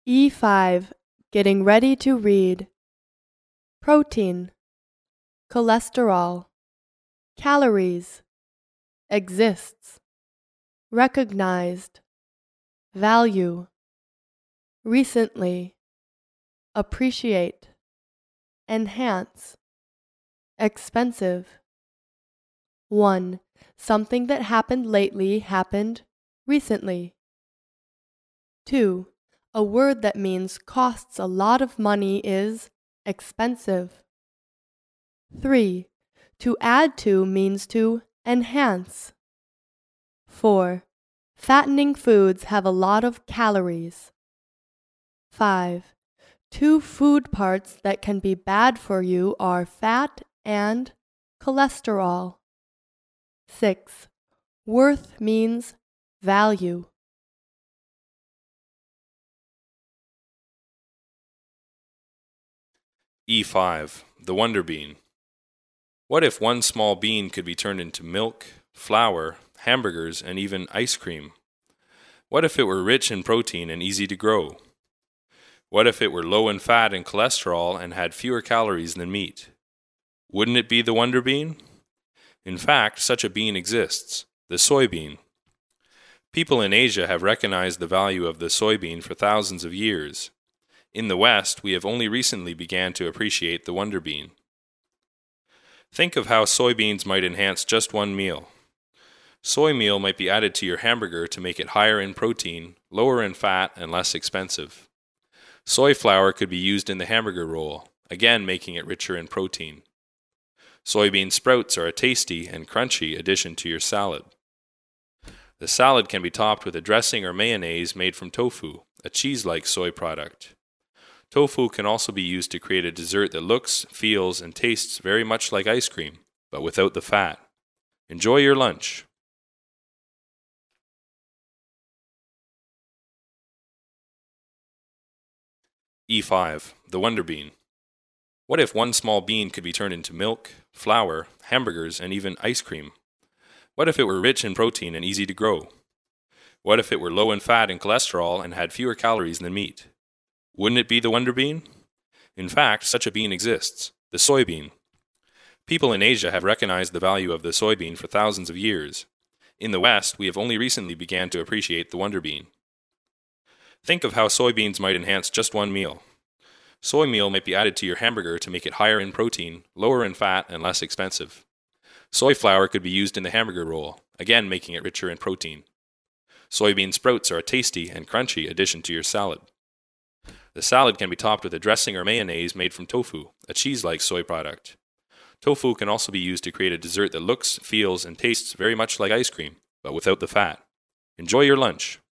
E5. Getting ready to read. Protein, cholesterol, calories, exists, recognized, value, recently, appreciate, enhance, expensive. 1. Something that happened lately happened recently. 2. A word that means costs a lot of money is expensive. 3. To add to means to enhance. 4. Fattening foods have a lot of calories. 5. Two food parts that can be bad for you are fat and cholesterol. 6. Worth means value. E5. The Wonder Bean. What if one small bean could be turned into milk, flour, hamburgers, and even ice cream? What if it were rich in protein and easy to grow? What if it were low in fat and cholesterol and had fewer calories than meat? Wouldn't it be the Wonder Bean? In fact, such a bean exists, the soybean. People in Asia have recognized the value of the soybean for thousands of years. In the West, we have only recently began to appreciate the Wonder Bean. Think of how soybeans might enhance just one meal. Soy meal might be added to your hamburger to make it higher in protein, lower in fat, and less expensive. Soy flour could be used in the hamburger roll, again making it richer in protein. Soybean sprouts are a tasty and crunchy addition to your salad. The salad can be topped with a dressing or mayonnaise made from tofu, a cheese-like soy product. Tofu can also be used to create a dessert that looks, feels, and tastes very much like ice cream, but without the fat. Enjoy your lunch. E5. The Wonder Bean. What if one small bean could be turned into milk, flour, hamburgers, and even ice cream? What if it were rich in protein and easy to grow? What if it were low in fat and cholesterol and had fewer calories than meat? Wouldn't it be the Wonder Bean? In fact, such a bean exists, the soybean. People in Asia have recognized the value of the soybean for thousands of years. In the West, we have only recently began to appreciate the Wonder Bean. Think of how soybeans might enhance just one meal. Soy meal might be added to your hamburger to make it higher in protein, lower in fat, and less expensive. Soy flour could be used in the hamburger roll, again making it richer in protein. Soybean sprouts are a tasty and crunchy addition to your salad. The salad can be topped with a dressing or mayonnaise made from tofu, a cheese-like soy product. Tofu can also be used to create a dessert that looks, feels, and tastes very much like ice cream, but without the fat. Enjoy your lunch.